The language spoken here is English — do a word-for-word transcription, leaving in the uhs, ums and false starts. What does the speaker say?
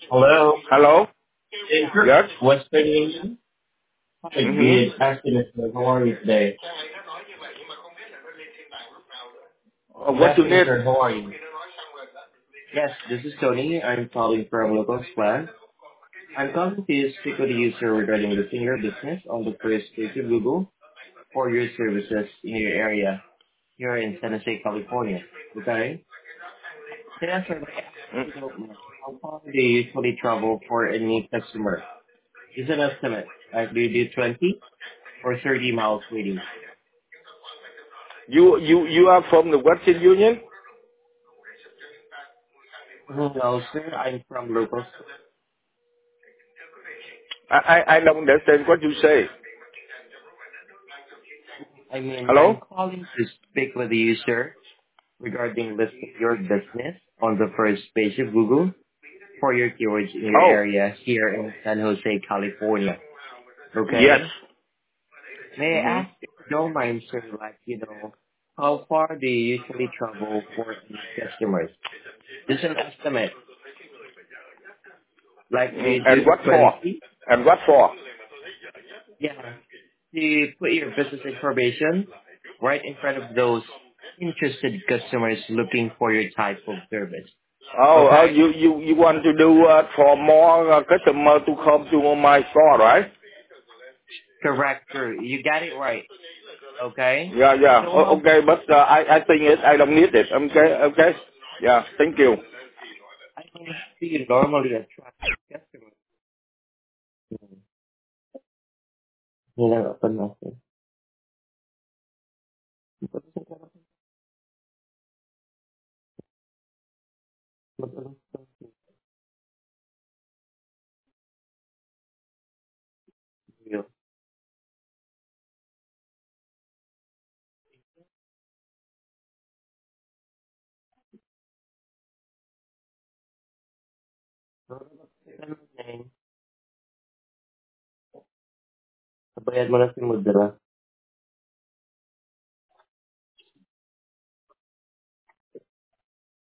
Hello. Hello? In Yes? Western Union. Hi, Mm-hmm. good afternoon. How are you today? Uh, Good what you afternoon, need? sir. How are you? Yes, this is Tony. I'm calling from Locals Plan. I'm calling to speak with the user regarding the senior business on the first page of Google for your services in your area here in San Jose, California. Okay? Can I answer by Mm. asking you, how far do you usually travel for a new customer? Is an estimate. Like, do you do twenty or thirty miles radius? You, you, you are from the Western Union? No, sir. I'm from Locals. I, I, I don't understand what you say. I mean, I'm Hello? calling to speak with the user regarding listing your business on the first page of Google for your keywords in your Oh, area here in San Jose, California. yes. Okay? May I Mm-hmm. ask if you don't mind, sir, like, you know, how far do you usually travel for any customers? Just an estimate. Like, do Mm, you and do what for? twenty? And what for? Yeah. Do you put your business information right in front of those interested customers looking for your type of service? Oh, oh Okay? you, you, you want to do uh, for more uh, customer to come to my store, right? Correct, sir. You got it right. Okay? Yeah, yeah. So O- how okay, but uh, I, I think it, I don't need it. Okay, okay. Yeah, thank you. I mean, how do you normally attract customers? Hila open natin. Bayad mo na si Mudra.